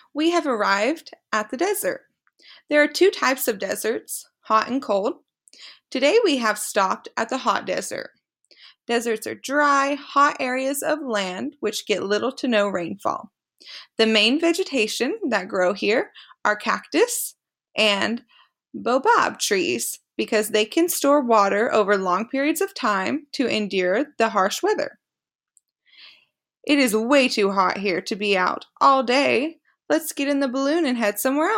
We have arrived at the desert. There are two types of deserts, hot and cold. Today we have stopped at the hot desert. Deserts are dry, hot areas of land which get little to no rainfall. The main vegetation that grow here are cactus and baobab trees because they can store water over long periods of time to endure the harsh weather. It is way too hot here to be out all day. Let's get in the balloon and head somewhere else.